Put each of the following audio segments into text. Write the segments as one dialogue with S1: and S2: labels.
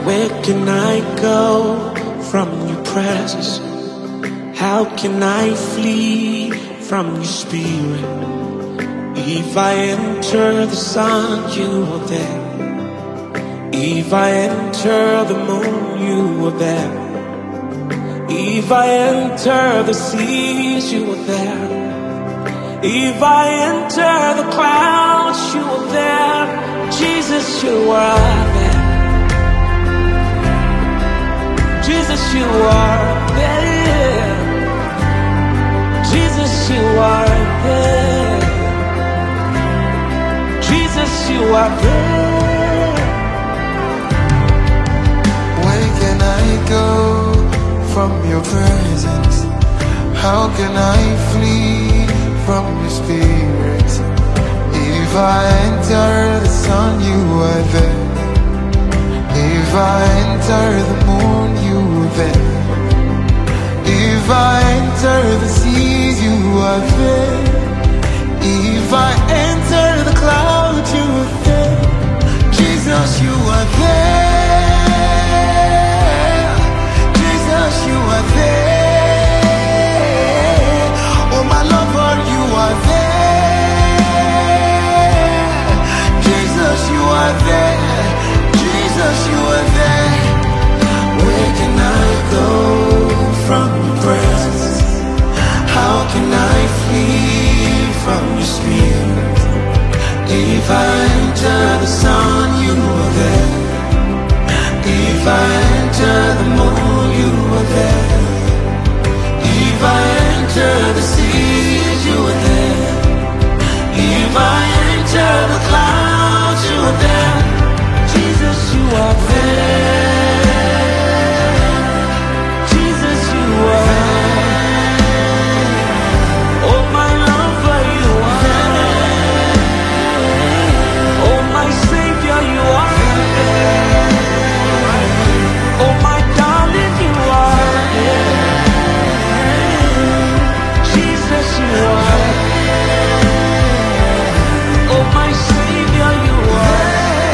S1: Where can I go from your presence? How can I flee from your spirit? If I enter the sun, you are there. If I enter the moon, you are there. If I enter the seas, you are there. If I enter the clouds, you are there. Jesus, you are there. Jesus, you are there. Jesus, you are there. Jesus, you are there.
S2: Where can I go from your presence? How can I flee from your spirit? If I enter the sun, you are there. If I enter the moon, you are there. If I enter the seas, you are there. If I enter the clouds, you are there. Jesus, you are there. Jesus, you are there. Oh, my lover, you are there. Jesus, you are there. Jesus, you are there.
S1: Where can I go from your presence? How can I flee from your spirit? If I enter the sun, you are there. If I enter the moon, you are there. If I enter the seas, you are there. If I enter the clouds, you are there. Jesus, you are there. Jesus, you are there. Oh, my lover, you are there. Oh, my Savior, you are there. Oh, my darling, you are there. Jesus, you are there. Oh, my Savior, you are there.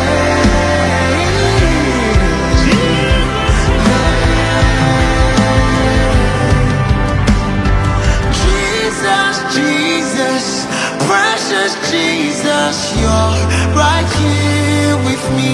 S2: Jesus, precious Jesus, you're right here with me.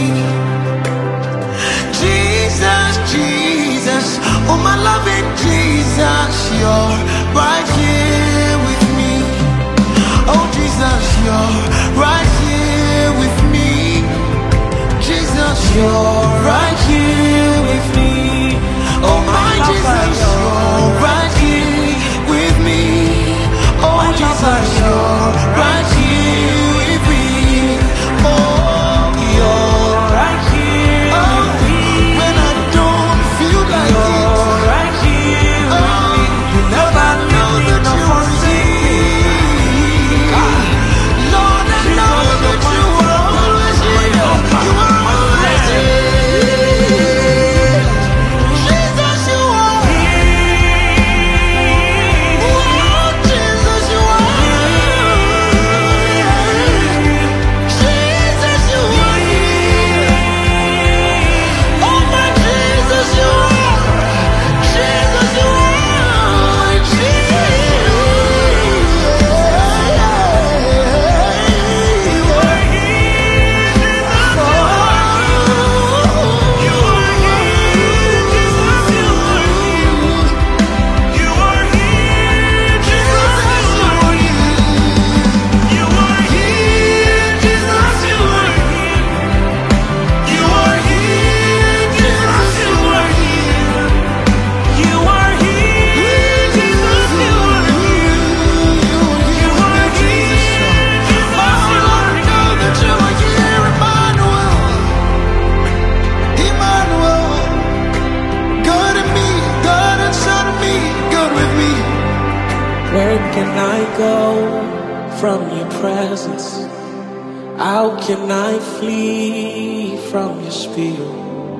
S2: Jesus, Jesus, oh my loving Jesus, you're right here with me. Oh Jesus, you're right here with me. Jesus, you're right here with me. Oh my Jesus, you're right here with me. Oh Jesus, you're right here with me. Oh,
S1: You're right here with me.
S2: when I don't feel like
S1: You're
S2: it.
S1: right here with me. You never
S2: know
S1: leave me
S2: that
S1: nor
S2: you are
S1: forsake me.
S2: Lord, I know that you are always here. You are always here. Jesus, you are. Oh, Jesus, you are. Jesus, you are here. Oh, my Jesus, you are. Jesus, you are.
S1: Where can I go from your presence? How can I flee from your spirit?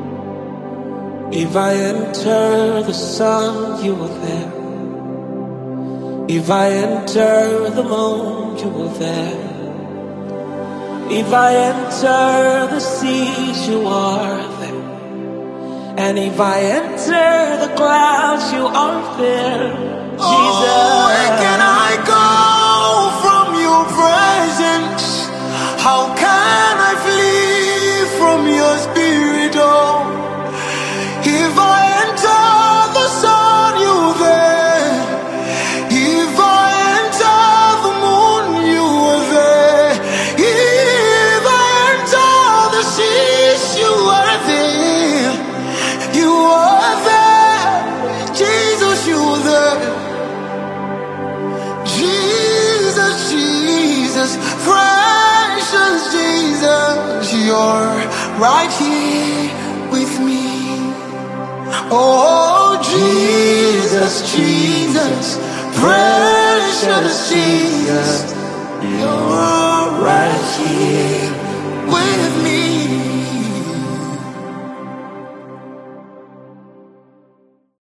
S1: If I enter the sun, you are there. If I enter the moon, you are there. If I enter the seas, you are there. And if I enter the clouds, you are there, Jesus.
S2: Oh, where can I go from your presence? How can I flee from your spirit? Oh, if I enter the sun, you're there. If I enter the moon, you are there. If I enter the seas, you are there. You are there, Jesus, you are there. Jesus, Jesus, precious Jesus, you're right here with me. Oh, Jesus, Jesus, precious Jesus, you're right here